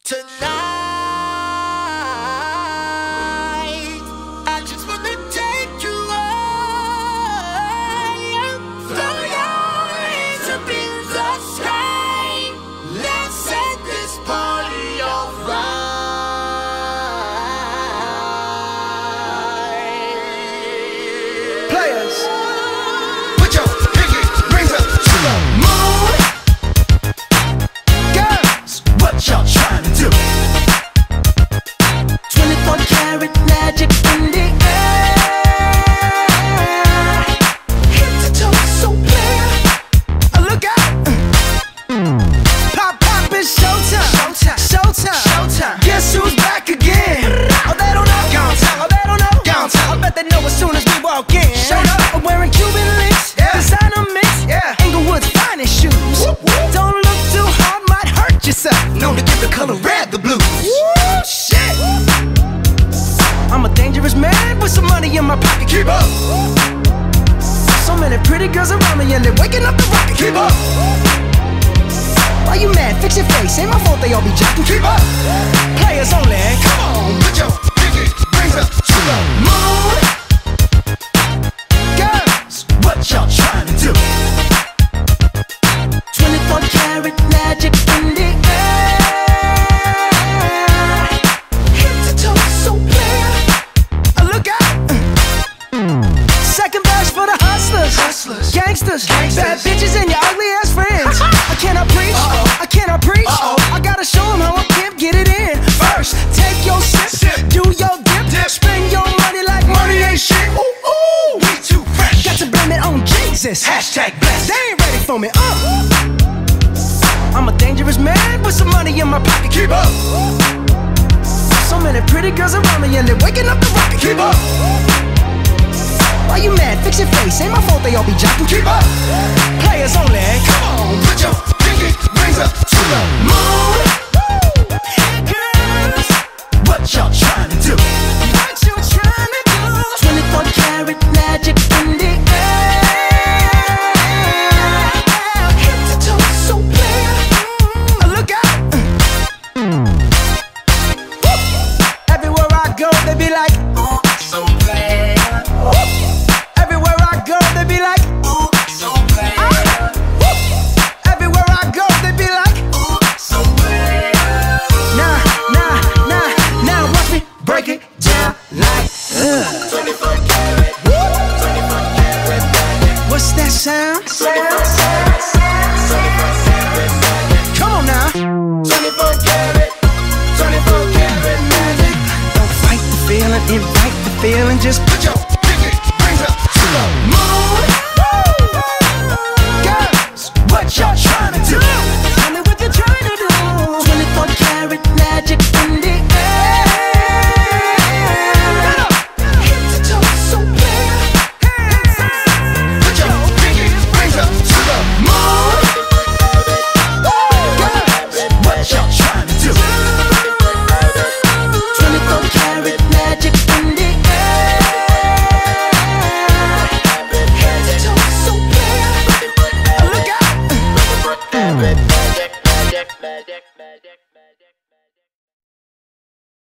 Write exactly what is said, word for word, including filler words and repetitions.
Tonight, I just wanna take you higher. Throw your hands up in the sky. Let's set this party on fire. Players, put your pinky rings up to the moon. Girls, what y'all trying to do? twenty-four karat magic in the air. Head to toe, so clear. Uh, look out! Pop, pop, it's showtime. Showtime. Showtime. Showtime. Guess who's back again? Oh, they don't know. Gone time. Oh, they don't know. Gone time. I bet they know as soon as we walk in. Showed up. I'm wearing Cuban links. Yeah. Designer mix. Yeah. Inglewood's finest shoes. Whoop, whoop. Don't look too hard, might hurt yourself. Known to give the color red the blues. Woo, shit. I'm a dangerous man with some money in my pocket. Keep up. So many pretty girls around me and they're waking up the rocket. Keep up. Why you mad? Fix your face. Ain't my fault they all be jocking. Keep up. Players only. Come on, put your pinky rings up to the moon. Girls, what y'all trying to do? twenty-four karat magic in the air. Head to toe, so clear. Uh, look out. Second verse for the hustlers. Hustlers. Gangsters. Gangsters. Bad bitches and your ugly ass friends. I cannot preach. Uh-oh. I cannot preach. Uh-oh. I gotta show them how a pimp get it in. First, take your sip. Sip. Do your dip. Dip. Spend your money like money ain't shit. Ooh, ooh. We too fresh. Got to blame it on Jesus. Hashtag blessed. They ain't ready for me. Uh. I'm a dangerous man with some money in my pocket. Keep up. So many pretty girls around me and they're waking up the rocket. Keep up. Why you mad? Fix your face. Ain't my fault they all be jocking. Keep up. Players only. Come on, put your pinky rings up to the moon. Girls, what y'all trying to do? What you trying to do? twenty-four karat magic in the air. Head to toe, so clear. Uh, look out. Woo. Everywhere I go, they be like, ooh, so clear. Everywhere I go, they be like, ooh, so clear. Woo. Everywhere I go, they be like, ooh, so clear. Nah, nah, nah, now watch me break it down like, ugh. twenty-four karat, twenty-four karat magic. What's that sound? twenty-four karat, twenty-four karat magic. Come on now. twenty-four karat, twenty-four karat magic. Don't fight the feeling, invite the feeling. Just put your